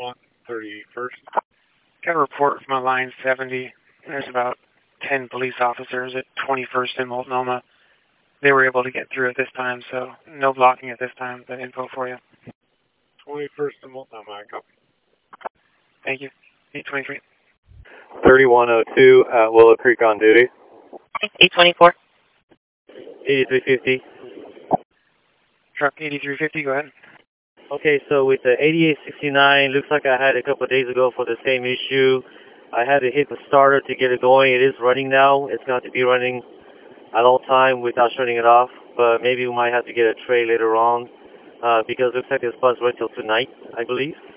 131st. Got a report from a line 70. There's about 10 police officers at 21st and Multnomah. They were able to get through at this time, so no blocking at this time, but info for you. 21st and Multnomah, I copy. Thank you. 823. 3102 at Willow Creek on duty. 824. 8350. Truck 8350, go ahead. Okay, so with the 8869, looks like I had a couple of days ago for the same issue. I had to hit the starter to get it going. It is running now. It's going to be running at all time without shutting it off, but maybe we might have to get a tray later on because it looks like this bus runs till tonight, I believe.